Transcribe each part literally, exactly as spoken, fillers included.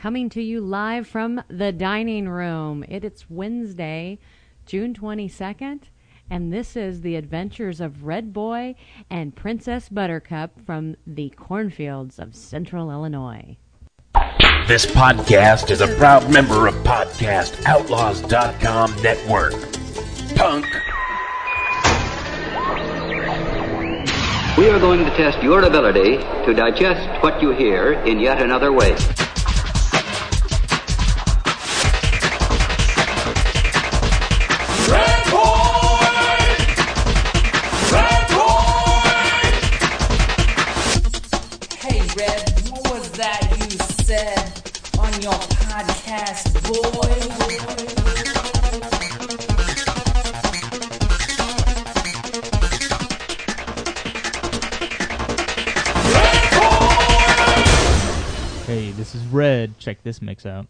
coming to you live from the dining room. It, it's Wednesday, June twenty-second, and this is the adventures of Red Boy and Princess Buttercup from the cornfields of Central Illinois. This podcast is a proud member of podcast outlaws dot com network. Punk. We are going to test your ability to digest what you hear in yet another way. Your podcast, boy. Hey, this is Red. Check this mix out.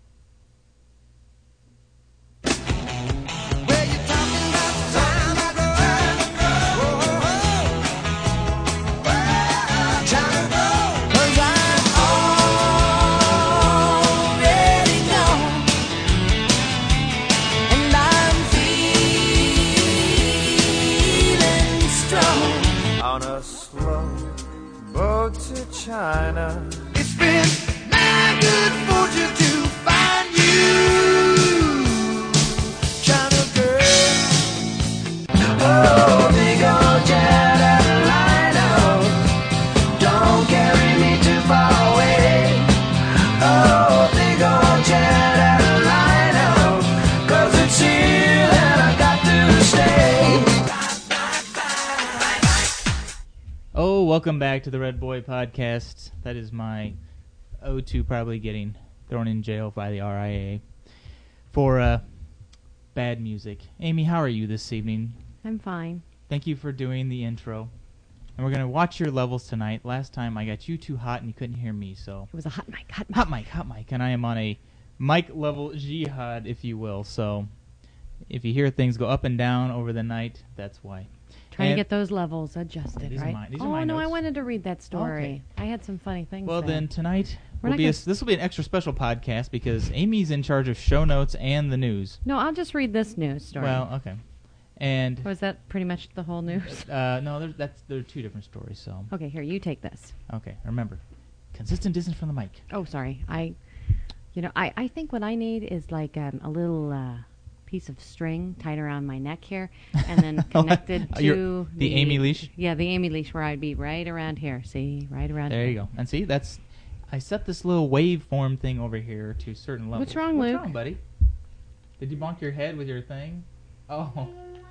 China. It's been my good fortune to find you, China girl. Oh, big old jet airliner, don't carry me too far away. Oh, big old jet airliner, 'cause it's here that I got to stay. Oh, welcome back to the Red Boy Podcast. That is my ode to probably getting thrown in jail by the R I A for uh, bad music. Amy, how are you this evening? I'm fine. Thank you for doing the intro. And we're going to watch your levels tonight. Last time I got you too hot and you couldn't hear me, so... It was a hot mic, hot mic. Hot mic, hot mic. And I am on a mic level jihad, if you will. So if you hear things go up and down over the night, that's why. Trying and to get those levels adjusted, these right? Are my, these oh, are my no, notes. I wanted to read that story. Okay. I had some funny things Well, there. then tonight We're will not be a, gonna... this will be an extra special podcast because Amy's in charge of show notes and the news. No, I'll just read this news story. Well, okay. And Was that pretty much the whole news? uh, no, there's, that's there are two different stories. So Okay, here, you take this. okay, remember, consistent distance from the mic. Oh, sorry. I, you know, I, I think what I need is like um, a little uh, piece of string tied around my neck here and then connected Uh, to your- the Amy leash? Yeah, the Amy leash where I'd be right around here. See, right around There here. you go. And see, that's I set this little waveform thing over here to certain levels. What's wrong, What's Luke? wrong, buddy? Did you bonk your head with your thing? Oh.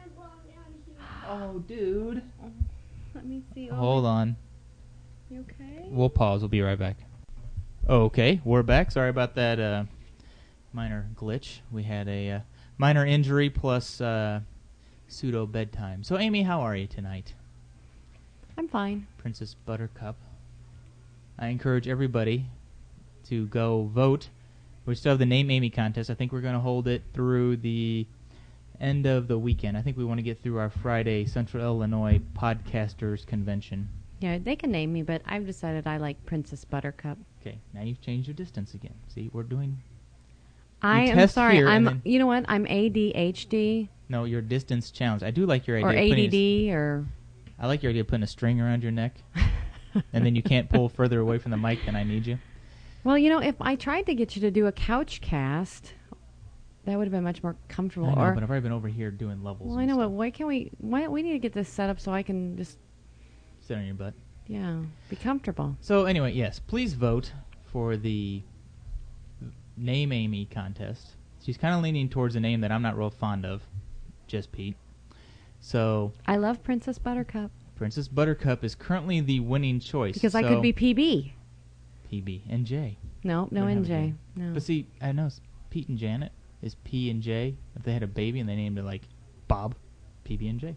Oh, dude. Let me see. Oh, Hold on. You okay? We'll pause. We'll be right back. Okay, we're back. Sorry about that uh, minor glitch. We had a uh, minor injury plus uh, pseudo bedtime. So, Amy, how are you tonight? I'm fine. Princess Buttercup. I encourage everybody to go vote. We still have the Name Amy contest. I think we're going to hold it through the end of the weekend. I think we want to get through our Friday Central Illinois Podcasters Convention. Yeah, they can name me, but I've decided I like Princess Buttercup. Okay, now you've changed your distance again. See, we're doing... I am test sorry. here and I'm. then- You know what? I'm A D H D No, your distance challenge. I do like your idea. or of putting A D D a, or. I like your idea of putting a string around your neck, and then you can't pull further away from the mic than I need you. Well, you know, if I tried to get you to do a couch cast, that would have been much more comfortable. I know, or but I've already been over here doing levels. well, I and know, but stuff. why can't we? Why we need to get this set up so I can just Sit on your butt. yeah be comfortable. So anyway, yes, please vote for the Name Amy contest. She's kind of leaning towards a name that I'm not real fond of, just Pete. So I love Princess Buttercup Princess Buttercup is currently the winning choice. because I so could be P B. P B and J. No, no Don't have N a J. J. No. But see, I know s- Pete and Janet is P and J. If they had a baby and they named it like Bob, P B and J.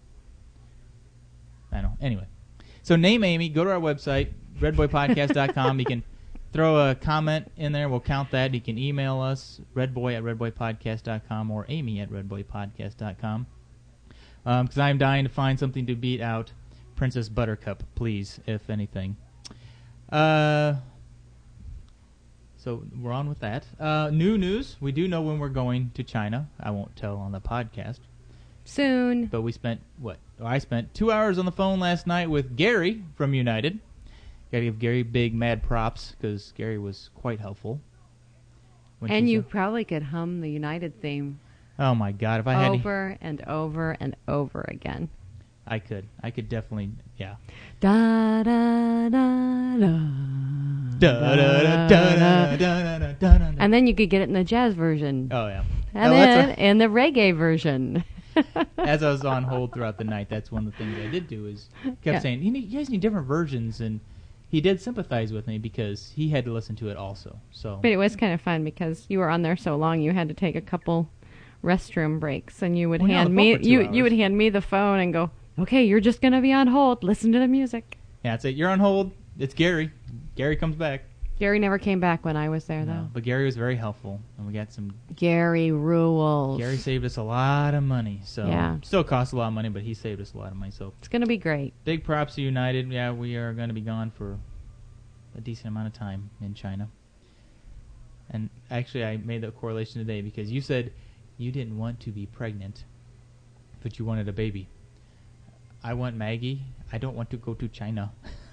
I know. Anyway, so Name Amy. Go to our website, red boy podcast dot com. You can throw a comment in there. We'll count that. You can email us, redboy at red boy podcast dot com or amy at red boy podcast dot com. Because I'm dying to find something to beat out Princess Buttercup, please, if anything. Uh, so we're on with that. Uh, new news. We do know when we're going to China. I won't tell on the podcast. Soon. But we spent, what? Or I spent two hours on the phone last night with Gary from United. Got to give Gary big mad props because Gary was quite helpful. When And she you said- probably could hum the United theme Oh my God! If I had, to, over and over and over again. I could. I could definitely. Yeah. Da da da da. Da, da, da, da, da, da, da, da, da. And then you could get it in the jazz version. Oh yeah. And Oh, then that's in the reggae version. a- as I was on hold throughout the night, that's one of the things I did do is kept Yeah. saying, you, need, you guys need different versions, and he did sympathize with me because he had to listen to it also. So But it was kind of fun because you were on there so long you had to take a couple restroom breaks and you would Well, yeah, hand the phone me for two you hours. you would hand me the phone and go, "Okay, you're just going to be on hold. Listen to the music." yeah, that's it. You're on hold. It's Gary. Gary comes back. Gary never came back when I was there No, though. but Gary was very helpful, and we got some. Gary rules. Gary saved us a lot of money. So Yeah. still costs a lot of money, but he saved us a lot of money. So It's going to be great. big props to United. Yeah, we are going to be gone for a decent amount of time in China. And actually, I made that correlation today because you said you didn't want to be pregnant, but you wanted a baby. I want Maggie. I don't want to go to China.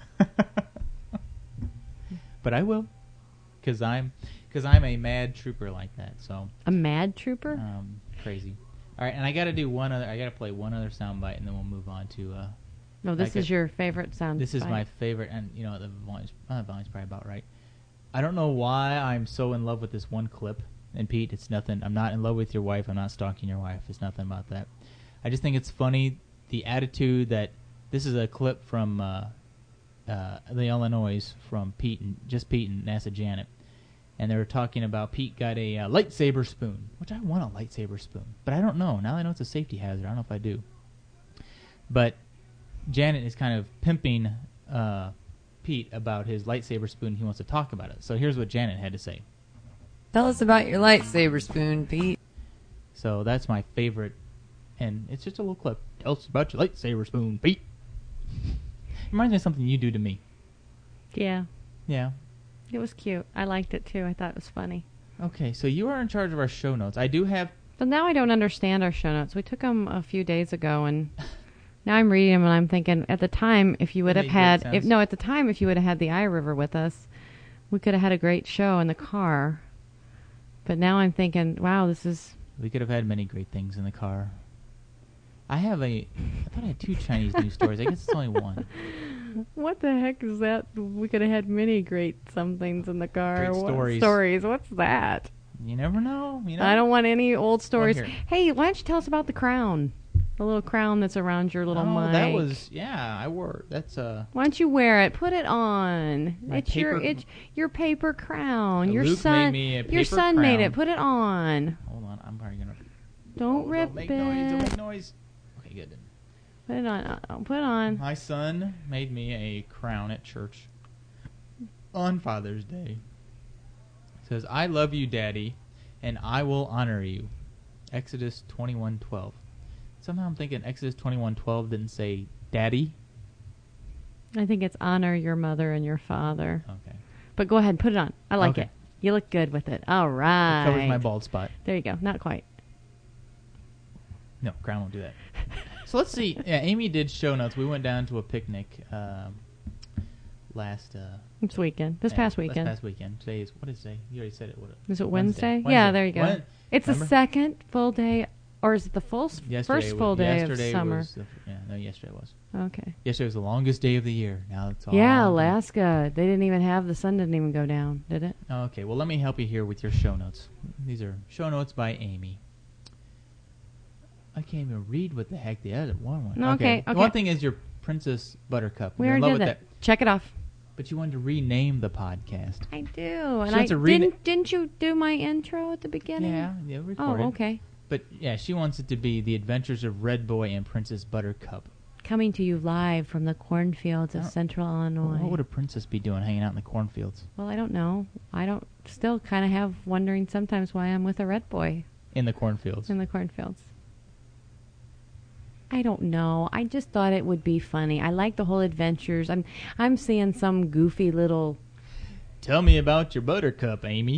But I will, because I'm, cause I'm a mad trooper like that. So A mad trooper? um, crazy. All right, and I got to do one other. I got to play one other soundbite, and then we'll move on to. Uh, no, this like is a- your favorite sound. This is bite. my favorite, and you know the volume's, uh, volume's probably about right. I don't know why I'm so in love with this one clip. And Pete, it's nothing. I'm not in love with your wife. I'm not stalking your wife. It's nothing about that. I just think it's funny the attitude that this is a clip from uh, uh, the Illinois from Pete and just Pete and NASA Janet, and they were talking about Pete got a uh, lightsaber spoon, which I want a lightsaber spoon, but I don't know. Now I know it's a safety hazard. I don't know if I do. But Janet is kind of pimping uh, Pete about his lightsaber spoon. He wants to talk about it. So here's what Janet had to say. Tell us about your lightsaber spoon, Pete. So that's my favorite, and it's just a little clip. Tell us about your lightsaber spoon, Pete. Reminds me of something you do to me. Yeah. Yeah. It was cute. I liked it too. I thought it was funny. Okay, so you are in charge of our show notes. I do have... But now I don't understand our show notes. We took them a few days ago, and now I'm reading them, and I'm thinking, at the time, if you would It have made had, great if sense. no, at the time, if you would have had the iRiver with us, we could have had a great show in the car. But now I'm thinking, wow, this is We could have had many great things in the car. I have a... I thought I had two Chinese news stories. I guess it's only one. what the heck is that? We could have had many great somethings in the car. Great What stories. Stories. What's that? You never know. You know? I don't want any old stories. here. Hey, why don't you tell us about the crown? The little crown that's around your little Oh, mic. that was... Yeah, I wore... That's... uh. Why don't you wear it? Put it on. My it's your paper- it's your paper crown. Uh, your Luke son made me a your paper son made crown. it. Put it on. Hold on. I'm probably going to... Don't Oh, rip don't make it. noise. Don't make noise. Okay, good. Put it on. Uh, put it on. My son made me a crown at church on Father's Day. It says, "I love you, Daddy, and I will honor you." Exodus twenty-one twelve. Somehow I'm thinking Exodus twenty-one twelve didn't say Daddy. I think it's honor your mother and your father. Okay. But go ahead, put it on. I like Okay. it. You look good with it. All It right. covers my bald spot. There you go. Not quite. No, crown won't do that. So let's see. Yeah, Amy did show notes. We went down to a picnic um, last... Uh, This weekend. This yeah, past weekend. This past weekend. Today is... What is today? You already said it. What, Is it Wednesday. Wednesday? Yeah, Wednesday. there you go. When- It's Remember? the second full day, or is it the full s- Yesterday first was- full day yesterday of summer? Was the, yeah, no, yesterday was. Okay. Yesterday was the longest day of the year. Now it's all... Yeah, Alaska. They didn't even have the sun. Didn't even go down, did it? Okay, well, let me help you here with your show notes. These are show notes by Amy. I can't even read what the heck the other one was. No, okay, The okay. one thing is your Princess Buttercup. We You're in already love did with that. Check it off. But you wanted to rename the podcast. I do. And She I wants to read didn't. Didn't you do my intro at the beginning? Yeah, yeah, recorded. Oh, okay. But yeah, she wants it to be The Adventures of Red Boy and Princess Buttercup. Coming to you live from the cornfields of Oh. Central Illinois. What would a princess be doing hanging out in the cornfields? Well, I don't know. I don't. Still, kind of have wondering sometimes why I'm with a red boy In the cornfields. in the cornfields. I don't know. I just thought it would be funny. I like the whole adventures. I'm I'm seeing some goofy little Tell me about your buttercup, Amy.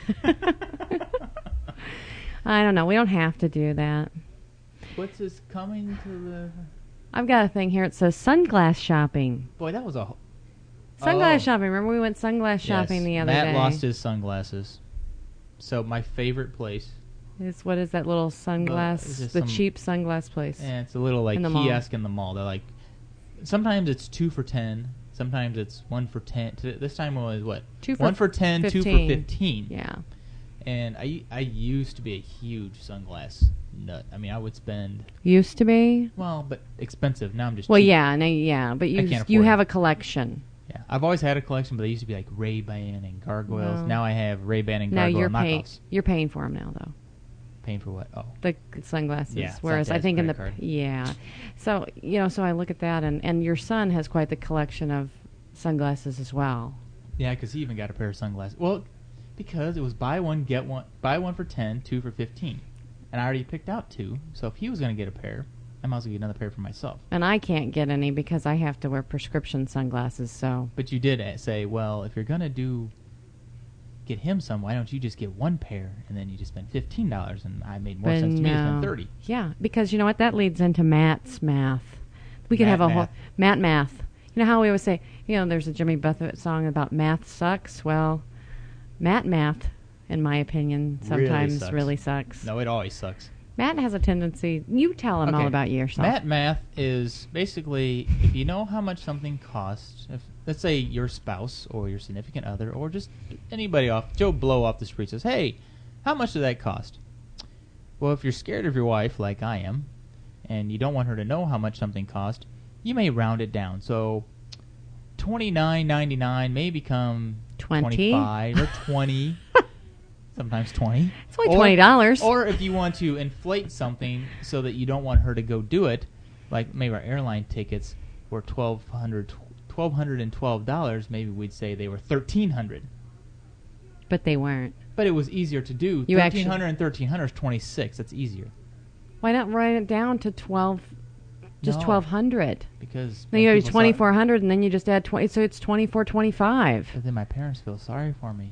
I don't know. We don't have to do that. What's this coming to the... I've got a thing here. It says sunglass shopping. Boy, that was a... Sunglass Oh. shopping. Remember we went sunglass shopping Yes, the other Matt day? lost his sunglasses. So my favorite place... It's, what is that little sunglass? it's just the some- cheap sunglass place. Yeah, it's a little like In the mall. kiosk in the mall. They're like... Sometimes it's two for ten. Sometimes it's one for ten. T- This time it was what? Two for one for ten, two for fifteen. fifteen. Yeah. And I, I used to be a huge sunglass nut. I mean, I would spend... Used to be. Well, but expensive. Now I'm just Well, cheap. yeah, no, yeah, but you can't you afford have it. a collection. Yeah, I've always had a collection, but they used to be like Ray-Ban and Gargoyles. No. Now I have Ray-Ban and Now Gargoyle you're paying. knockoffs. You're paying for them now, though. Paying for what? Oh. The sunglasses. Yeah, it's Whereas not I Dad's think in the credit card. yeah, so you know, so I look at that, and and your son has quite the collection of sunglasses as well. Yeah, because he even got a pair of sunglasses. Well, because it was buy one, get one. Buy one for ten, two for fifteen. And I already picked out two, so if he was going to get a pair, I might as well get another pair for myself. And I can't get any because I have to wear prescription sunglasses. So But you did uh, say, well, if you're going to do... get him some, why don't you just get one pair, and then you just spend fifteen dollars, and I made more but sense to me to no. spend thirty. Yeah, because you know what? That leads into Matt's math. We could Matt have a math. whole Matt math. You know how we always say, you know, there's a Jimmy Buffett song about math sucks. Well, Matt math, in my opinion, Really sometimes sucks. really sucks. No, it always sucks. Matt has a tendency. You tell him all Okay. about yourself. Math math is basically if you know how much something costs. If let's say your spouse or your significant other or just anybody off Joe Blow off the street says, "Hey, how much did that cost?" Well, if you're scared of your wife, like I am, and you don't want her to know how much something cost, you may round it down. So twenty-nine ninety-nine may become Twenty? twenty-five or twenty. Sometimes twenty. It's only Or- twenty dollars. Or if you want to inflate something so that you don't want her to go do it, like maybe our airline tickets were twelve hundred, twelve hundred and twelve dollars. Maybe we'd say they were thirteen hundred. But they weren't. But it was easier to do. You thirteen hundred actually- and thirteen hundred is twenty-six. That's easier Why not write it down to twelve? Just No. twelve hundred. because Then you have people saw- twenty four hundred, and then you just add twenty, so it's twenty four twenty five. But then my parents feel sorry for me.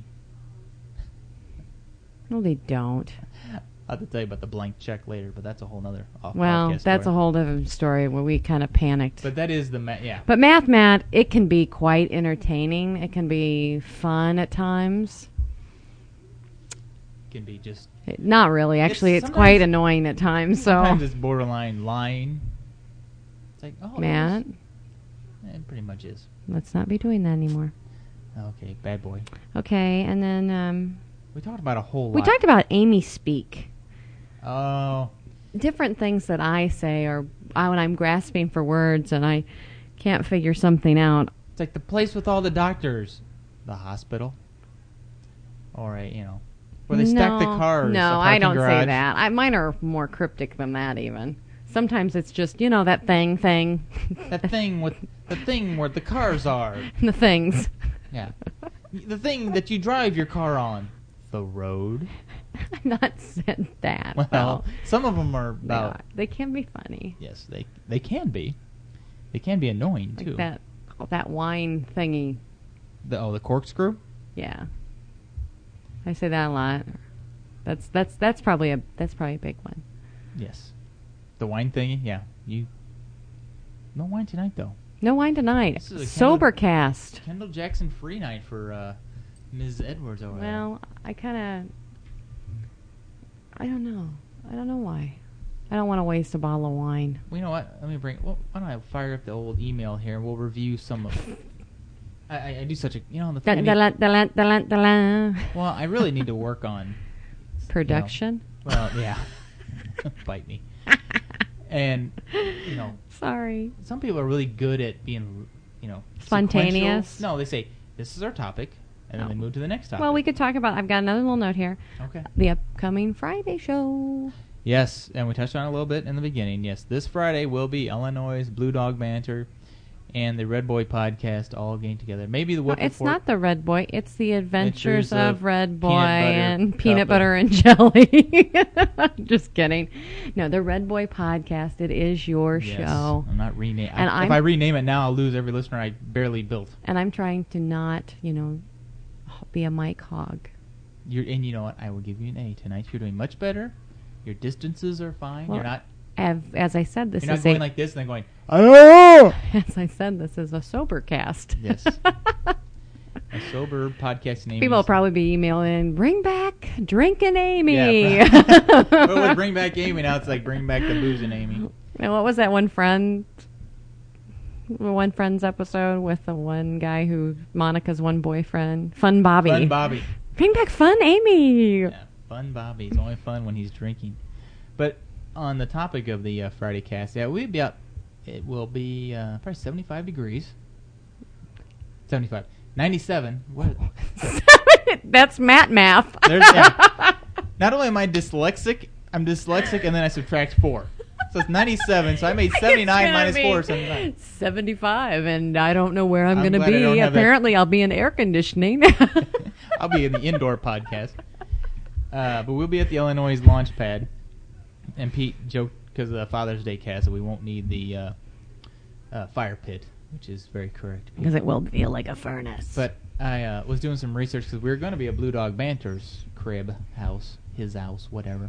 No, they don't. I'll have to tell you about the blank check later, but that's a whole nother off Well, podcast that's story. a whole different story where we kind of panicked. But that is the ma- yeah. But Math Matt, it can be quite entertaining. It can be fun at times. Can be just It- not really. Actually, it's, sometimes- quite annoying at times. So, sometimes it's borderline lying. It's like oh Matt, it, is. it pretty much is. let's not be doing that anymore. Okay, bad boy. Okay, and then um, We talked about a whole we lot. talked about Amy Speak. Oh, Different things that I say, or I, when I'm grasping for words and I can't figure something out. it's like the place with all the doctors, the hospital, or a you know, where they stack the No, cars. No, a I parking don't garage. say that. I, mine are more cryptic than that. Even sometimes it's just you know that thing, thing, That thing with the thing where the cars are. the things. Yeah, the thing that you drive your car on, the road. I've not said that. Well, though. some of them are They about. are. They can be funny. Yes, they they can be. They can be annoying Like too. that that wine thingy. The, oh, the corkscrew. Yeah. I say that a lot. That's that's that's probably a that's probably a big one. Yes, the wine thingy. Yeah, you. No wine tonight though. No wine tonight. This is a Kendall- Sobercast. Kendall Jackson free night for uh, Miz Edwards over there. Well, I kind of I don't know. I don't know why. I don't want to waste a bottle of wine. Well, you know what? Let me bring. Well, why don't I fire up the old email here and we'll review some of. I, I, I do such a you know the Da- thing. da- la- da- la- da- la- da- la. Well, I really need to work on. Production. Well, yeah. Bite me. And you know, Sorry. some people are really good at being, you know, Spontaneous? sequential. No, they say this is our topic, and then Oh. they move to the next topic. Well, we could talk about. I've got another little note here. Okay. The upcoming Friday show. Yes, and we touched on it a little bit in the beginning. Yes, this Friday will be Illinois' Blue Dog Banter and the Red Boy Podcast all getting together. Maybe the Well, Whip it's Report. not the Red Boy. It's the Adventures Adventures of of Red Boy Peanut Butter and Cup Peanut of- Butter and Jelly. Just kidding. No, the Red Boy Podcast. It is your Yes, show. I'm not rename. And I, I'm- if I rename it now, I'll lose every listener I barely built. And I'm trying to not, you know, be a mic hog. You're, and you know what? I will give you an A tonight. You're doing much better. Your distances are fine. Well, you're not. As, as I said, this You're not is going a, like this and then going. Oh! As I said, this is a sober cast. Yes. A sober podcast name. People will probably be emailing, bring back Drinking Amy. Yeah. Well, with Bring Back Amy, now it's like Bring Back the Boozing Amy. And what was that one friend? One friend's episode with the one guy who Monica's one boyfriend, Fun Bobby. Fun Bobby. Bring back Fun Amy. Yeah, Fun Bobby. It's only fun when he's drinking. But on the topic of the uh, Friday cast, yeah, we'll be up. It will be uh, probably seventy-five degrees. seventy-five. ninety-seven. What? That's Matt math. There's, yeah. Not only am I dyslexic, I'm dyslexic, and then I subtract four. So it's ninety-seven. So I made seventy-nine minus four. seventy-nine. seventy-five, and I don't know where I'm, I'm going to glad I don't be. have that. Apparently, I'll be in air conditioning. I'll be in the indoor podcast. Uh, but we'll be at the Illinois launch pad. And Pete joked because of the Father's Day cast that we won't need the uh, uh, fire pit, which is very correct. Because it will feel like a furnace. But I uh, was doing some research because we were going to be at Blue Dog Banter's crib, house, his house, whatever,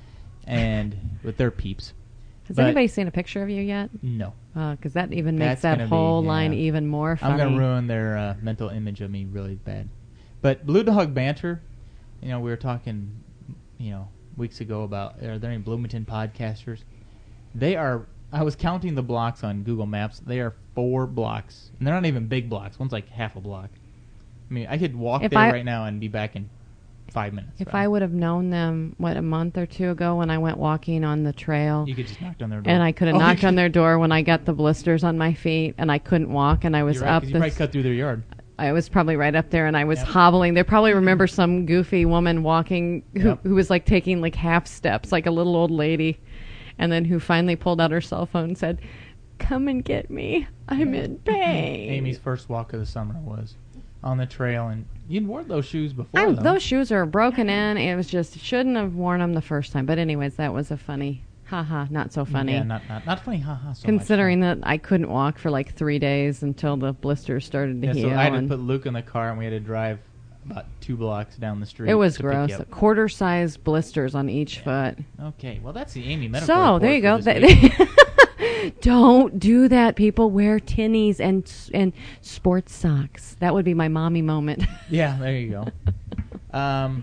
and with their peeps. Has But- anybody seen a picture of you yet? No. Because that even makes That's that gonna be- whole yeah. line even more funny. I'm going to ruin their uh, mental image of me really bad. But Blue Dog Banter, you know, we were talking, you know, weeks ago about are there any Bloomington podcasters? They are, I was counting the blocks on Google Maps. They are four blocks. And they're not even big blocks. One's like half a block. I mean, I could walk If there I- right now and be back in five minutes. If right? I would have known them, what, a month or two ago when I went walking on the trail, You could just knock on their door. and I could have Oh, knocked you on could- their door when I got the blisters on my feet, and I couldn't walk, and I was You're right, up 'cause you this... probably cut through their yard. I was probably right up there, and I was Yep. hobbling. They probably remember some goofy woman walking who, Yep. who was like taking like half steps, like a little old lady, and then who finally pulled out her cell phone and said, "Come and get me. I'm in pain." Amy's first walk of the summer was on the trail, and you'd worn those shoes before, I, though. those shoes are broken in. It was just shouldn't have worn them the first time. But anyways, that was a funny, haha, not so funny. Yeah, not, not, not funny, haha, so Considering much. that I couldn't walk for like three days until the blisters started to Yeah, heal. so I had to and put Luke in the car, and we had to drive about two blocks down the street. it was to pick gross. you up. Quarter-sized blisters on each foot. Okay, well, that's the Amy metaphor. So there you go. report for this week. That- Don't do that, people. Wear tinnies and and sports socks. That would be my mommy moment. Yeah, there you go. Um,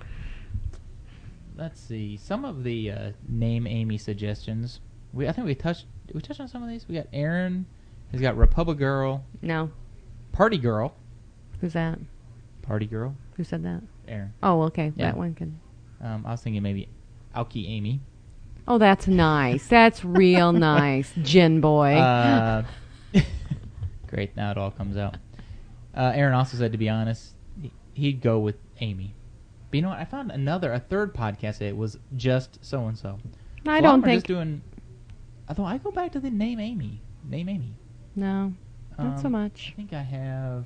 let's see. Some of the uh, name Amy suggestions. We I think we touched. Did we touched on some of these. We got Aaron. He's got Republic Girl, No, Party Girl, who's that? Party Girl. Who said that? Aaron. Oh, okay, Yeah. that one can. Um, I was thinking maybe Alki Amy. Oh, that's nice. That's real nice, Gin boy. Uh, great. Now it all comes out. Uh, Aaron also said, to be honest, he- he'd go with Amy. But you know what? I found another, a third podcast that was just so and so. I don't think. Just doing. I thought I go back to the name Amy. Name Amy. No, not so Um, much. I think I have.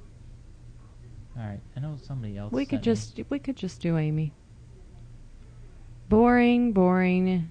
All right, I know somebody else. We could sent me- just we could just do Amy. Boring, boring.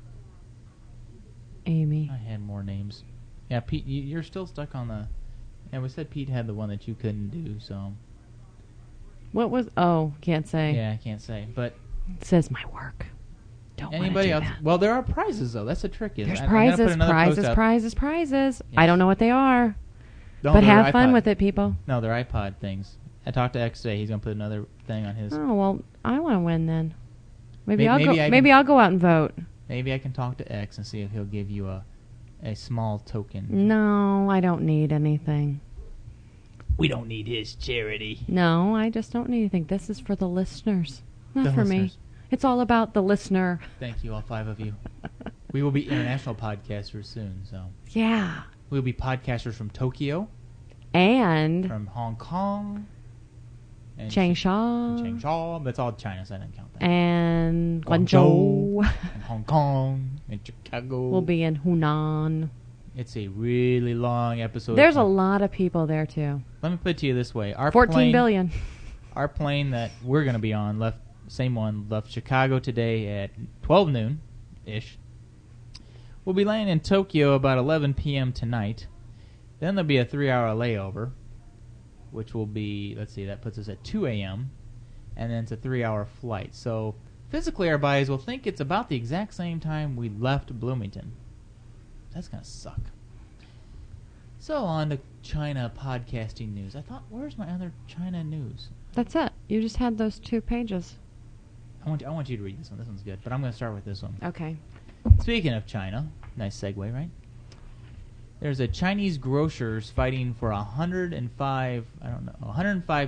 Amy. I had more names. Yeah, Pete, you, you're still stuck on the. Yeah, we said Pete had the one that you couldn't do, so. What was? Oh, can't say. Yeah, I can't say. But It says my work. Don't wanna anybody do else? that. Well, there are prizes though. That's the trick. Is There's I- I'm gonna put prizes, another post prizes, out. prizes, prizes. Yes. I don't know what they are, No, but they're have fun iPod. with it, people. No, they're iPod things. I talked to X today. He's gonna put another thing on his. Oh well, I want to win then. Maybe, May- I'll maybe go. I maybe can- I'll go out and vote. Maybe I can talk to X and see if he'll give you a a small token. No, I don't need anything. We don't need his charity. No, I just don't need anything. This is for the listeners, not The for listeners. me. It's all about the listener. Thank you, all five of you. We will be international podcasters soon, so Yeah, we'll be podcasters from Tokyo, and from Hong Kong, and Changsha, and Changsha. That's all China, so I didn't count that. and Guangzhou, Guangzhou. and Hong Kong, and Chicago. We'll be in Hunan. It's a really long episode. There's a lot of people there too. Let me put it to you this way: our Fourteen plane, billion. Our plane that we're going to be on left, same one, left Chicago today at twelve noon, ish. We'll be landing in Tokyo about eleven p.m. tonight. Then there'll be a three-hour layover. which will be, let's see, that puts us at two a.m., and then it's a three-hour flight. So physically our bodies will think it's about the exact same time we left Bloomington. That's going to suck. So on to China podcasting news. I thought, where's my other China news? That's it. You just had those two pages. I want, I want you to read this one. This one's good, but I'm going to start with this one. Okay. Speaking of China, nice segue, right? There's a Chinese grocers fighting for one hundred five, I don't know, one hundred five...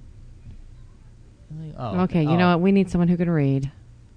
Oh, Okay, you oh, know what? We need someone who can read.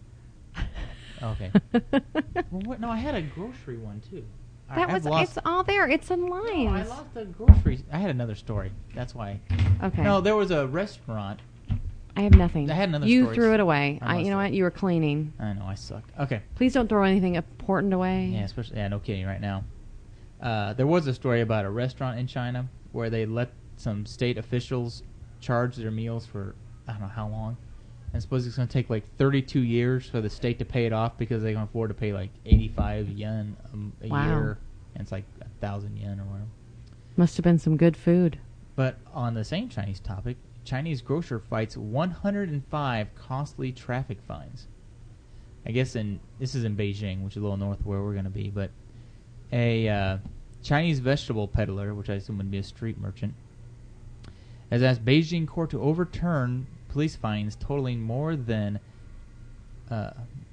Okay. Well, what? No, I had a grocery one, too. All That right, was, I've lost, it's all there. It's in lines. No, I lost the grocery. I had another story. That's why. Okay. No, there was a restaurant. I have nothing. I had another You story. threw it away. I I, you know must have. what? You were cleaning. I know, I suck. Okay. Please don't throw anything important away. Yeah, especially, yeah, no kidding right now. Uh, there was a story about a restaurant in China where they let some state officials charge their meals for, I don't know how long. And suppose it's going to take like thirty-two years for the state to pay it off because they can afford to pay like eighty-five yen a, a Wow. year. And it's like a thousand yen or whatever. Must have been some good food. But on the same Chinese topic, Chinese grocer fights one hundred five costly traffic fines. I guess in this is in Beijing, which is a little north of where we're going to be. But a uh, Chinese vegetable peddler, which I assume would be a street merchant, has asked Beijing court to overturn police fines totaling more than... Uh,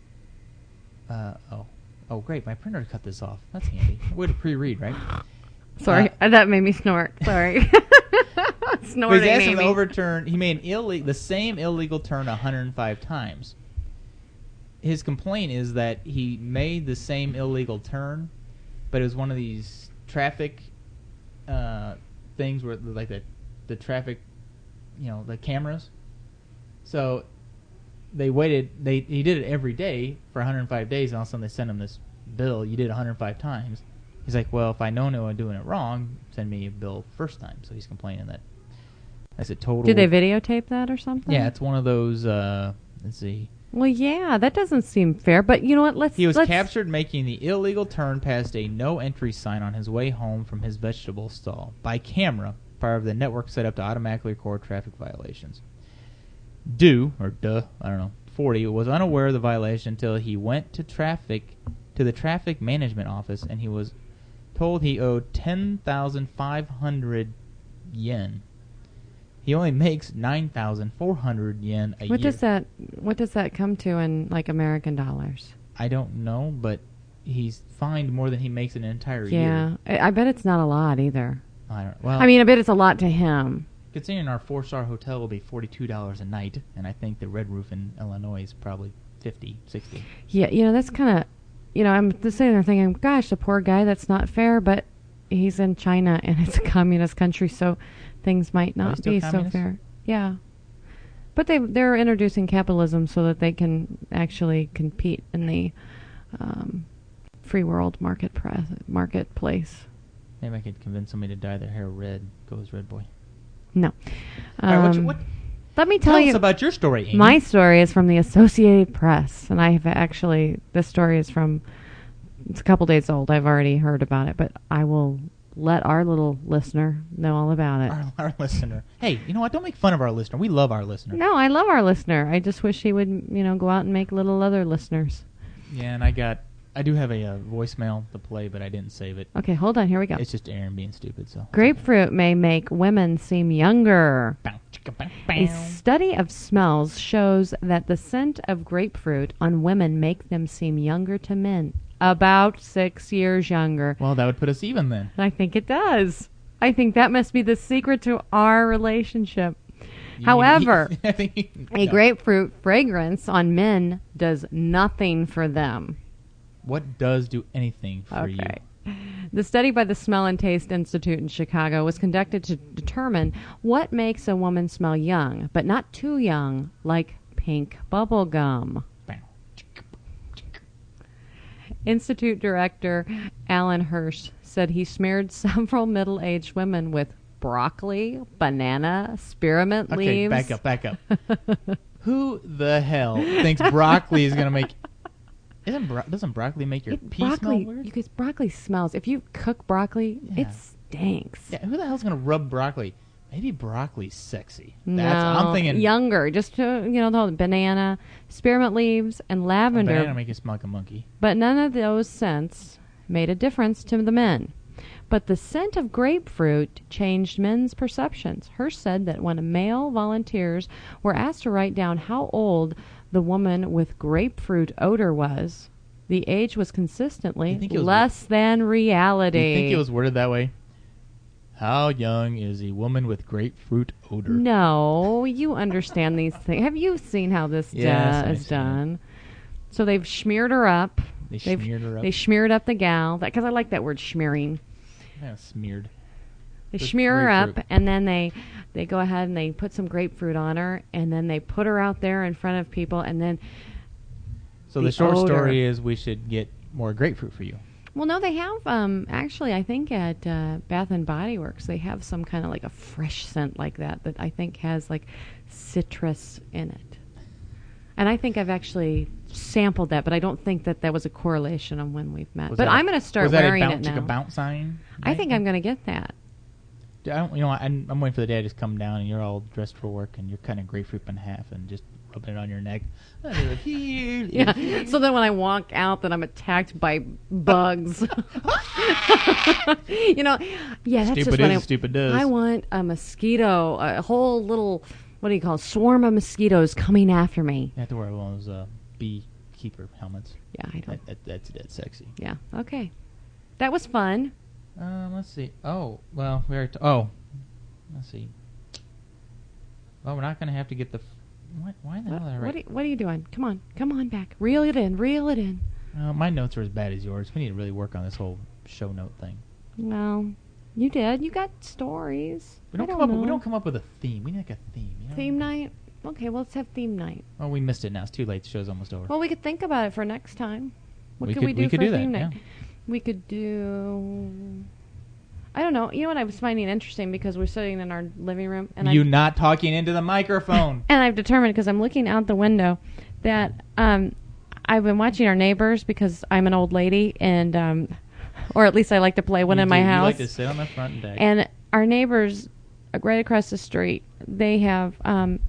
uh, oh, oh, great! My printer cut this off. That's handy. Way to pre-read, right? Sorry, Uh, that made me snort. Sorry. But Snorting, he's asked him to Amy. overturn. He made an ille- the same illegal turn one hundred five times. His complaint is that he made the same illegal turn, but it was one of these traffic uh, things where, like the the traffic, you know, the cameras. So they waited. They he did it every day for one hundred five days, and all of a sudden they sent him this bill. You did one hundred five times. He's like, well, if I know no I'm doing it wrong, send me a bill first time. So he's complaining that that's a total. Did they videotape that or something? Yeah, it's one of those. Uh, let's see. Well, yeah, that doesn't seem fair. But you know what? Let's. He was let's, captured making the illegal turn past a no entry sign on his way home from his vegetable stall by camera, part of the network set up to automatically record traffic violations. Do or duh, I don't know. forty was unaware of the violation until he went to traffic to the traffic management office and he was told he owed ten thousand five hundred yen. He only makes nine thousand four hundred yen a What year. does that? What does that come to in like American dollars? I don't know, but he's fined more than he makes in an entire Yeah, year. I, I bet it's not a lot either. I don't. Well, I mean, I bet it's a lot to him. considering our four-star hotel will be forty-two dollars a night, and I think the Red Roof in Illinois is probably fifty, sixty. Yeah, you know that's kind of, you know, I'm just sitting there thinking, gosh, the poor guy. That's not fair. But he's in China and it's a communist country, so things might Are they not still be communist? so fair. Yeah, but they they're introducing capitalism so that they can actually compete in the um, free world market press, marketplace. Maybe I could convince somebody to dye their hair red. Go as Red Boy. No. All right, what, you- Um, what, Let me tell tell us you about your story, Amy. My story is from the Associated Press, and I have actually, this story is from, it's a couple days old. I've already heard about it, but I will let our little listener know all about it. Our, our listener. Hey, you know what? Don't make fun of our listener. We love our listener. No, I love our listener. I just wish he would, you know, go out and make little other listeners. Yeah, and I got, I do have a uh, voicemail to play, but I didn't save it. Okay, hold on. Here we go. It's just Aaron being stupid, so. Grapefruit may make women seem younger. Bow, chicka, bow, A bow. study of smells shows that the scent of grapefruit on women make them seem younger to men. About six years younger. Well, that would put us even then. I think it does. I think that must be the secret to our relationship. You However, need- I think you- a no. grapefruit fragrance on men does nothing for them. What does do anything for you? Okay. The study by the Smell and Taste Institute in Chicago was conducted to determine what makes a woman smell young, but not too young, like pink bubble gum. Bow. Institute director Alan Hirsch said he smeared several middle-aged women with broccoli, banana, spearmint Okay, leaves. back up, back up. Who the hell thinks broccoli is going to make... Isn't bro- doesn't broccoli make your It- pee broccoli, smell weird? because broccoli smells. If you cook broccoli, Yeah. it stinks. Yeah, who the hell's going to rub broccoli? Maybe broccoli's sexy. No, That's, I'm thinking younger. Just to, you know, the whole banana, spearmint leaves, and lavender. banana make you smell like a monkey. But none of those scents made a difference to the men. But the scent of grapefruit changed men's perceptions. Hirsch said that when male volunteers were asked to write down how old the woman with grapefruit odor was, the age was consistently You think it was less than reality. Do you think it was worded that way? How young is a woman with grapefruit odor? No, you understand these things. Have you seen how this Yes, uh, I've is seen it. done? So they've smeared her up. They They've- smeared her up. They smeared up the gal. Because I like that word, smearing. Yeah, smeared. They With smear her up, grapefruit. and then they they go ahead and they put some grapefruit on her, and then they put her out there in front of people, and then So the the, short odor. story is we should get more grapefruit for you. well, no, they have um actually I think at uh, Bath and Body Works they have some kind of like a fresh scent like that that I think has like citrus in it, and I think I've actually sampled that, but I don't think that that was a correlation on when we've met. Was But that a- I'm going to start was that wearing a it bounce, like now. a bounce sign? I think I'm going to get that. I don't, you know, I'm, I'm waiting for the day to just come down and you're all dressed for work and you're cutting a grapefruit in half and just rubbing it on your neck. Yeah. So then when I walk out, then I'm attacked by bugs. you know, yeah, that's Stupid just what is, I, stupid does. I want a mosquito, a whole little, what do you call it, swarm of mosquitoes coming after me. You have to wear one of those uh, beekeeper helmets. Yeah, I don't. That, that, that's that's sexy. Yeah, okay. That was fun. Um, let's see. Oh, well, we already. T- oh, let's see. Well, we're not going to have to get the. F- what? Why the What, hell did I what, write? are, you- what are you doing? Come on, come on back. Reel it in, reel it in. Uh, my notes are as bad as yours. We need to really work on this whole show note thing. Well, you did. You got stories. We don't I come don't up. know. We don't come up with a theme. We need like a theme. You know? Theme night? Okay, well, let's have theme night. Well, we missed it now. It's too late. The show's almost over. Well, we could think about it for next time. What We could, could- we do we could for do that, theme night? yeah. We could do. I don't know. You know what I was finding interesting because we're sitting in our living room and you I not talking into the microphone. and I've determined because I'm looking out the window that um, I've been watching our neighbors because I'm an old lady and um, or at least I like to play one You in my do. house. You like to sit on the front deck. And our neighbors uh, right across the street, they have um,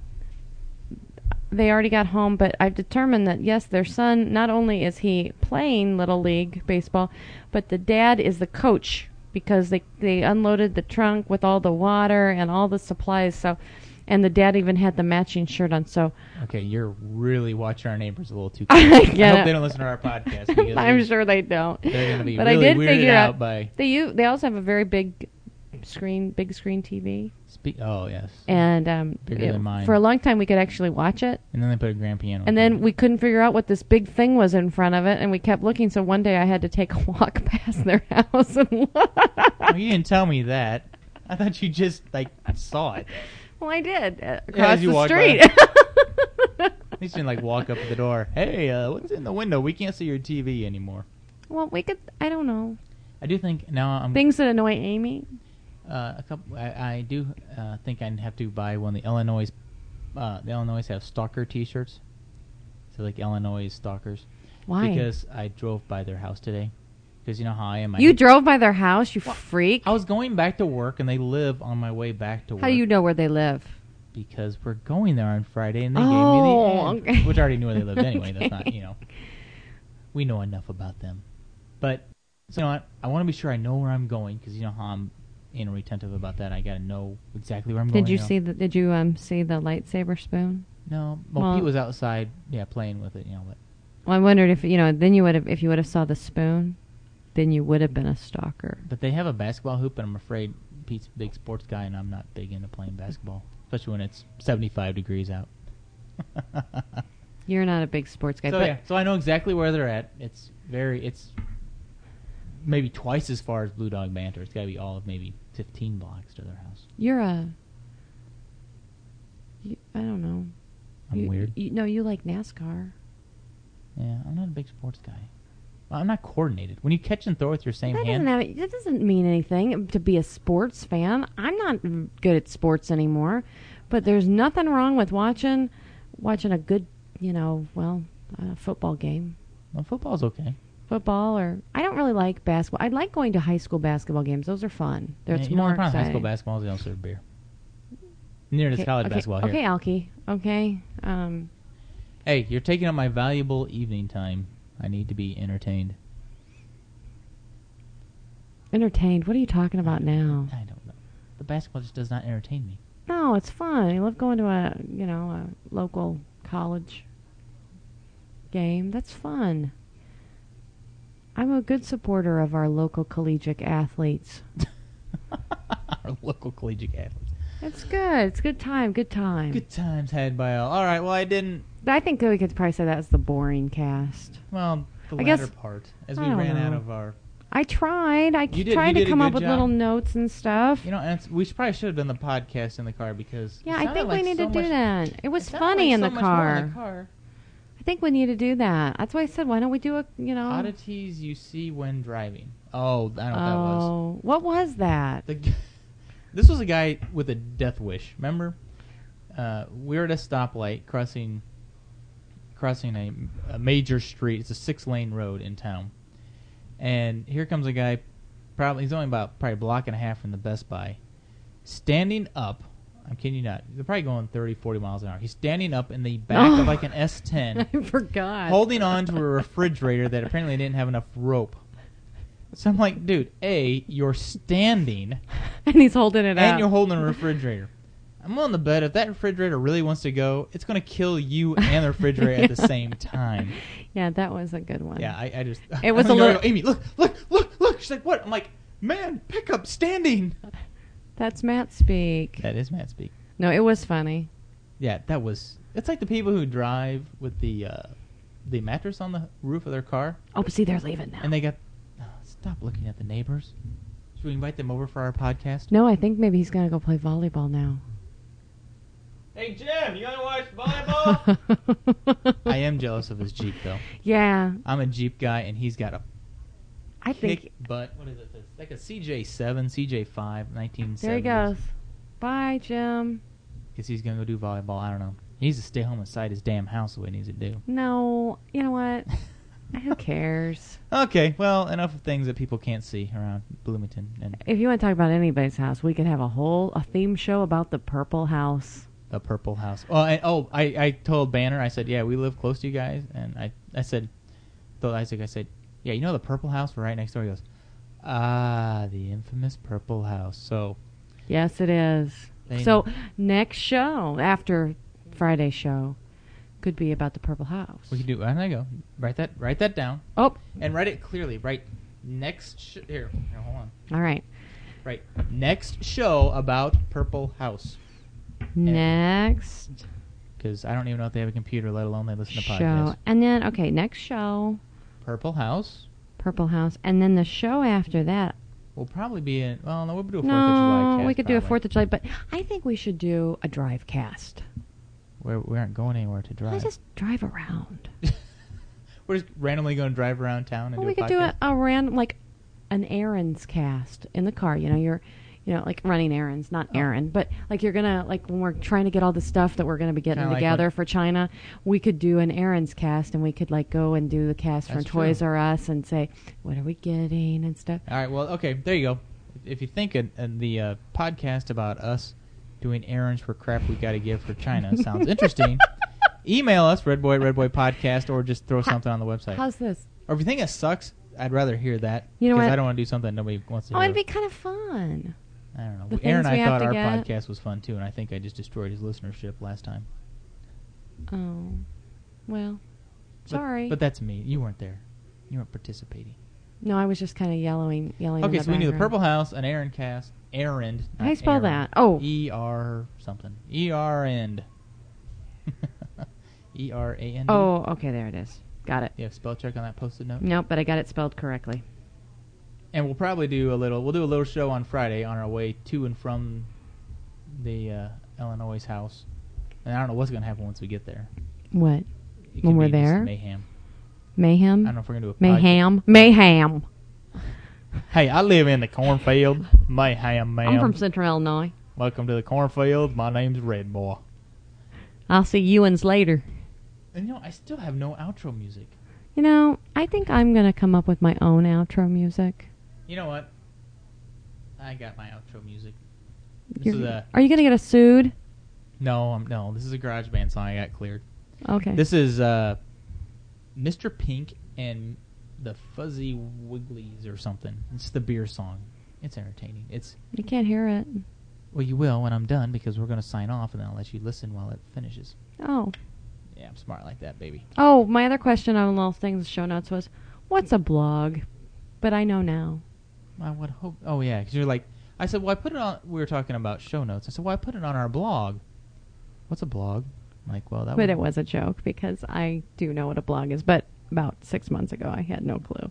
they already got home, but I've determined that yes, their son not only is he playing little league baseball, but the dad is the coach because they they unloaded the trunk with all the water and all the supplies. So, and the dad even had the matching shirt on. So Okay, you're really watching our neighbors a little too I close. I, get hope it. they don't listen to our podcast. Because I'm we- sure they don't. They're going to be But really I did weirded figure out out by... they u- they also have a very big screen, big screen T V. Spe- oh, yes. And um, Bigger it- than mine. for a long time, we could actually watch it. And then they put a grand piano. And in then front. we couldn't figure out what this big thing was in front of it, and we kept looking. So one day I had to take a walk past their house and look. Oh, you didn't tell me that. I thought you just, like, saw it. Well, I did uh, Yeah, across as you the walk street. At least you didn't, like, walk up to the door. Hey, uh, what's in the window? We can't see your T V anymore. Well, we could. I don't know I do think now I'm... things that annoy Amy. Uh, a couple. I, I do uh, think I'd have to buy one of the Illinois. Uh, the Illinois have stalker T-shirts. So like Illinois stalkers. Why? Because I drove by their house today. Because you know how I am. I You hate- drove by their house, you freak. I was going back to work, and they live on my way back to work. How do you know where they live? Because we're going there on Friday, and they Oh, gave me the ad, okay. which I already knew where they lived anyway. That's Okay. not, you know. We know enough about them. But so you know what? I want to be sure I know where I'm going because you know how I'm anal retentive about that. I got to know exactly where I'm going. Did you know. see the? Did you um see the lightsaber spoon? No, well, Well- Pete was outside, yeah, playing with it, you know. But Well, I wondered if you know. Then you would have, if you would have saw the spoon, then you would have been a stalker. but they have a basketball hoop, and I'm afraid Pete's a big sports guy, and I'm not big into playing basketball, especially when it's seventy-five degrees out. You're not a big sports guy, So but yeah, so I know exactly where they're at. It's very, it's maybe twice as far as Blue Dog Banter. It's got to be all of maybe fifteen blocks to their house. you're a. You, I don't know. I'm you, weird. You, no, you like NASCAR. Yeah, I'm not a big sports guy. Well, I'm not coordinated. When you catch and throw with your same That hand, doesn't have, that doesn't mean anything to be a sports fan. I'm not good at sports anymore, but there's nothing wrong with watching watching a good, you know, well, uh, football game. well, football's okay. Football or I don't really like basketball. I like going to high school basketball games. Those are fun. There's Yeah, you know, more the problem with high school exciting. basketball is they don't serve beer. Near this college okay, basketball okay, here. Alki. Okay. Um, Hey, you're taking up my valuable evening time. I need to be entertained. entertained. What are you talking about now? I don't know. The basketball just does not entertain me. No, it's fun. I love going to a, you know, a local college game. That's fun. I'm a good supporter of our local collegiate athletes. Our local collegiate athletes. It's good. It's good time. Good time. Good times had by all. All right, well, I didn't... I think that we could probably say that was the boring cast. Well, the I latter guess- part. As I we don't ran out know. of our... I tried. I You did- tried you to did a come good up with job. little notes and stuff. You know, and it's, we should, probably should have done the podcast in the car because... it Yeah, I sounded think like we need so to do much- that. It was it sounded funny like in, so the much more car. in the car. I think we need to do that. That's why I said, why don't we do a, you know... Oddities you see when driving. Oh, I know what that was. Oh, what was that? The, g- this was a guy with a death wish. Remember? Uh, we were at a stoplight crossing crossing a, a major street. It's a six-lane road in town. And here comes a guy, probably he's only about probably a block and a half from the Best Buy, standing up. I'm kidding you not. They're probably going thirty, forty miles an hour. He's standing up in the back of like an S ten, I forgot. holding on to a refrigerator that apparently didn't have enough rope. So I'm like, dude, A, you're standing, And he's holding it and out. you're holding a refrigerator. I'm willing to bet if that refrigerator really wants to go, it's going to kill you and the refrigerator at the same time. Yeah, that was a good one. Yeah, I, I just... It was I'm a going, little- Amy, look, look, look, look. She's like, what? I'm like, man, pick up standing. That's Matt speak. That is Matt speak. No, it was funny. Yeah, that was... It's like the people who drive with the uh, the mattress on the roof of their car, Oh, but see, they're leaving now. and they got... Oh, stop looking at the neighbors. Should we invite them over for our podcast? No, I think maybe he's going to go play volleyball now. Hey, Jim, you want to watch volleyball? I am jealous of his Jeep, though. Yeah, I'm a Jeep guy, and he's got a I think... kick butt. What is it? It's like a C J seven, C J five, nineteen seventies. There he goes. Bye, Jim. Because he's going to go do volleyball. I don't know. He needs to stay home inside his damn house the way he needs to do. No, you know what? Who cares? Okay, well, enough of things that people can't see around Bloomington. And If you want to talk about anybody's house, we could have a whole a theme show about the Purple House. the Purple House. Oh, and, oh, I, I told Banner, I said, yeah, we live close to you guys. And I, I said, told Isaac, I said, yeah, you know the Purple House? We're right next door. He goes, ah, the infamous Purple House. So, Yes, it is. They So know. next show after Friday's show could be about the Purple House. we can do, there you go. Write that, write that down. Oh, And write it clearly. Write next, sh- here, here, hold on. all right. Right, next show about Purple House. Next Because I don't even know if they have a computer, let alone they listen to show, podcasts. and then okay, next show, Purple House Purple House, and then the show after that. will probably be in. Well, no, we'll do a Fourth of July. No, Cast we could do a probably. Fourth of July, but I think we should do a drive cast. We're, we aren't going anywhere to drive. Let's just drive around. We're just randomly going to drive around town and Well, do we a could do podcast. a, a random, like an errands cast in the car. You know, you're, you know, like running errands, not Oh. errand, but like you're gonna, like when we're trying to get all the stuff that we're gonna be getting Kinda like together when- for China, we could do an errands cast, and we could like go and do the cast from That's true. Toys R Us and say, what are we getting and stuff. All right. Well, okay. There you go. If you think uh, uh, the uh, podcast about us doing errands for crap we got to give for China sounds interesting, email us redboy at redboy podcast, or just throw something on the website. How's this? Or if you think it sucks, I'd rather hear that. You know because what? I don't want to do something nobody wants to Oh, hear. it'd be kind of fun. I don't know. the Aaron and things we I have thought to our get. podcast was fun too, and I think I just destroyed his listenership last time. Oh, well, But- sorry. But, that's me. You weren't there. You weren't participating. no, I was just kind of yelling, yelling. Okay, in the so we knew the background. Purple House, an Aaron cast, errand. How do you not spell Aaron. that? Oh. E R something. E R end. E R A N D. Oh, okay, there it is. Got it. You have spell check on that post-it note. Nope, but I got it spelled correctly. And we'll probably do a little. We'll do a little show on Friday on our way to and from the uh, Illinois house. And I don't know what's gonna happen once we get there. What? It When could we're be just there? mayhem. Mayhem? I don't know if we're gonna do a podcast. Mayhem? Mayhem. Hey, I live in the cornfield. Mayhem, ma'am. I'm from Central Illinois. Welcome to the cornfield. My name's Red Boy. I'll see you uns later. And you know, I still have no outro music. You know, I think I'm going to come up with my own outro music. You know what? I got my outro music. This You're- is a Are you going to get us sued? No, um, no. This is a garage band song I got cleared. Okay. This is uh, Mister Pink and the Fuzzy Wigglies or something. It's the beer song. It's entertaining. It's You can't hear it. Well, you will when I'm done because we're going to sign off and then I'll let you listen while it finishes. Oh. Yeah, I'm smart like that, baby. Oh, my other question on Little Things show notes was, what's a blog? But I know now. I would hope. Oh, yeah, because you're like, I said, well, I put it on. We were talking about show notes. I said, well, I put it on our blog. What's a blog? I'm like, well, that But would it was a joke because I do know what a blog is. But about six months ago, I had no clue.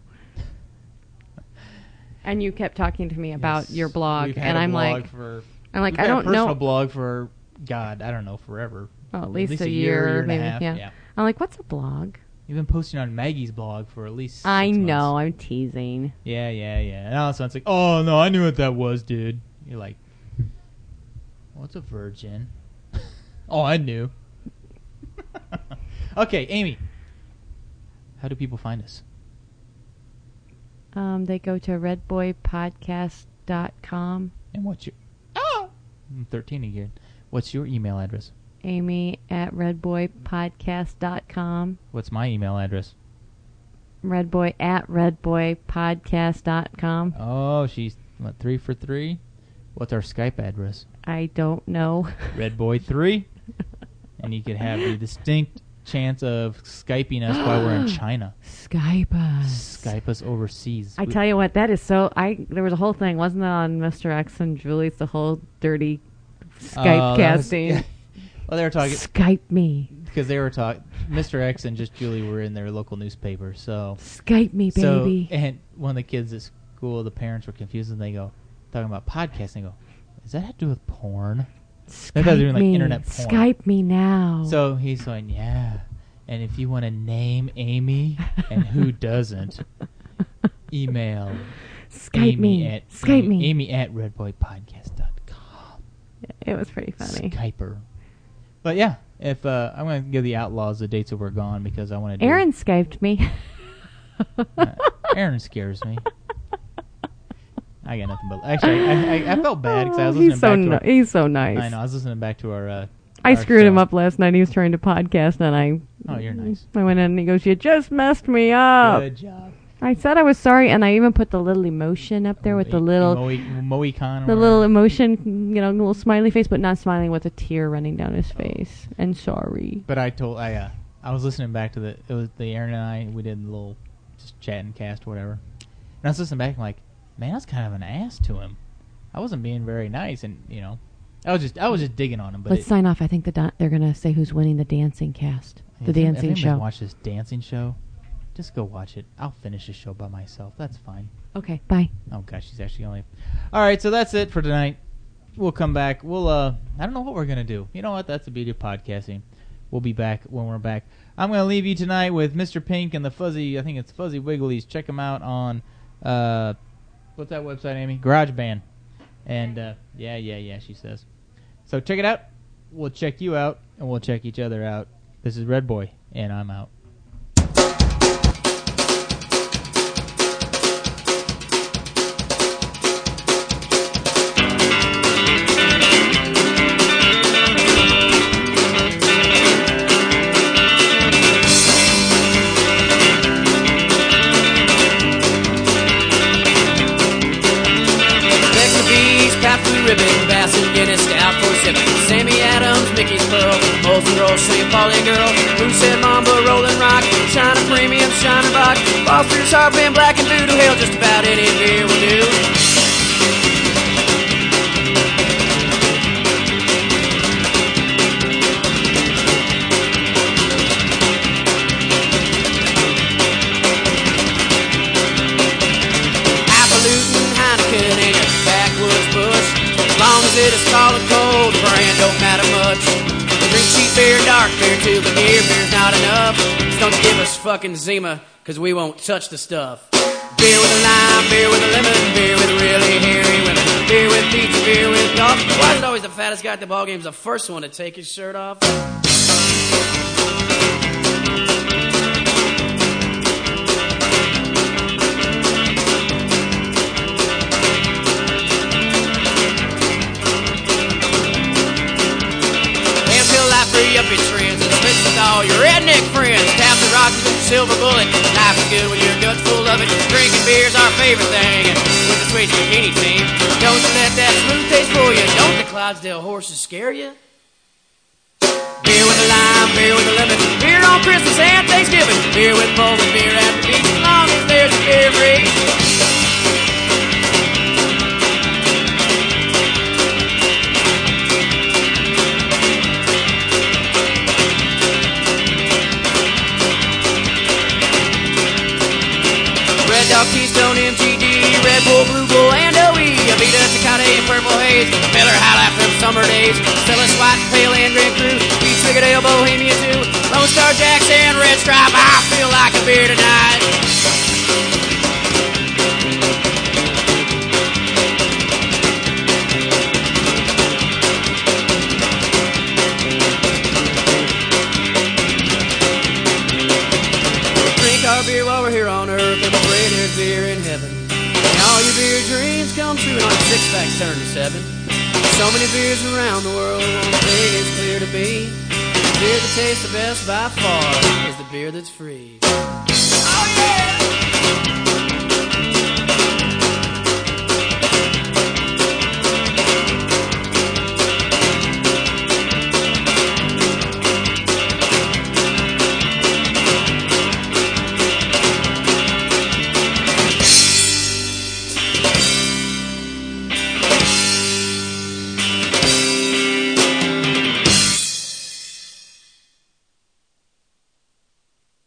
And you kept talking to me about Yes, your blog, we've had and a I'm blog like, for, I'm like, we've I had don't a personal know. blog for God, I don't know, forever. Oh, at least, a year, year, year and maybe. a half. Yeah. Yeah. I'm like, what's a blog? You've been posting on Maggie's blog for at least. Six I know, months. I'm teasing. Yeah, yeah, yeah. And all of a sudden it's like, oh no, I knew what that was, dude. You're like, what's a virgin? Oh, I knew. Okay, Amy. How do people find us? Um, they go to red boy podcast dot com. And what's your... Oh! I'm thirteen again. What's your email address? Amy at red boy podcast dot com. What's my email address? Redboy at red boy podcast dot com. Oh, she's, what, three for three? What's our Skype address? I don't know. redboy three. And you could have the distinct chance of Skyping us while we're in China. Skype us. Skype us overseas. I We- tell you what, that is so... I There was a whole thing, wasn't it, on Mister X and Julie's, the whole dirty Skype Oh, that was- casting? yeah. Well, they were talking... Skype me. Because they were talking... Mister X and just Julie were in their local newspaper, so... Skype me, So, baby. and one of the kids at school, the parents were confused, and they go, talking about podcasting, they go, does that have to do with porn? They thought they were doing, like, me. internet porn. Skype me now. So he's going, yeah. And if you want to name Amy, and who doesn't, email Skype Amy me. at Skype Amy, me. Amy at red boy podcast dot com. It was pretty funny. Skyper. But yeah, if uh, I'm going to give the Outlaws the dates that we're gone because I want to do... Aaron Skyped me. Uh, Aaron scares me. I got nothing but... Actually, I, I, I felt bad because I was Oh, listening he's so back ni- to our... He's so nice. I know, I was listening back to our... Uh, I our screwed him show. up last night. He was trying to podcast, and I... Oh, you're nice. I went in and he goes, you just messed me up. Good job. I said I was sorry, and I even put the little emotion up there with the little... Moe-con. The little emotion, you know, little smiley face, but not smiling with a tear running down his face. And sorry. But I told... I uh, I was listening back to the... It was the Aaron and I, we did a little just chatting cast or whatever. And I was listening back and like, man, I was kind of an ass to him. I wasn't being very nice, and, you know... I was just I was just digging on him. But Let's it, sign off. I think the da- they're going to say who's winning the dancing cast. The if, dancing if show. Watch this dancing show. Just go watch it. I'll finish the show by myself. That's fine. Okay, bye. Oh gosh, she's actually only. All right, so that's it for tonight. We'll come back. We'll. uh I don't know what we're gonna do. You know what? That's the beauty of podcasting. We'll be back when we're back. I'm gonna leave you tonight with Mister Pink and the Fuzzy. I think it's Fuzzy Wigglies. Check them out on. uh What's that website, Amy? GarageBand. And uh yeah, yeah, yeah. She says. So check it out. We'll check you out, and we'll check each other out. This is Red Boy, and I'm out. Ribbon, Bassett, Guinness, Stout, four seven, Sammy Adams, Mickey's Pearl, Molson Roll, Saint Pauli Girl, Who Said Mamba, Rolling Rock, China Premium, Shining Rock, Foster's Heartburn, Black and Voodoo, hell, just about any beer will do. Highfalutin, Heineken, and your backwoods bush. As long as it is tall and cold, the brand don't matter much. Drink cheap beer, dark beer too, but near beer's not enough. Just don't give us fucking Zima, cause we won't touch the stuff. Beer with a lime, beer with a lemon, beer with really hairy women, beer with pizza, beer with golf. Why is it always the fattest guy at the ballgame's the first one to take his shirt off? silver bullet. Life is good when your gut's full of it. Drinking beer's our favorite thing. And with the Swedish bikini team, don't you let that smooth taste fool you. Don't the Clydesdale horses scare you? Beer with a lime, beer with a lemon. Beer on Christmas and Thanksgiving. Beer with Poland, beer at the beach. As long as there's a beer free. Red Dog, Keystone, M G D, Red Bull, Blue Bull, and O E. Avita, Tecate, and Purple Haze. Miller High Life from summer days. Celis White, Pale, and Grand Cru. Beach Swigadale, Bohemia too. Lone Star Jacks and Red Stripe. I feel like a beer tonight. Drink our beer while we're here on earth, and we'll pray there's beer in heaven. And all your beer dreams come true, and all your six packs turn to seven. So many beers around the world, one thing is clear to me. The beer that tastes the best by far is the beer that's free. Oh yeah!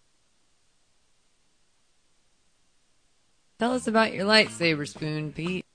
Tell us about your lightsaber spoon, Pete.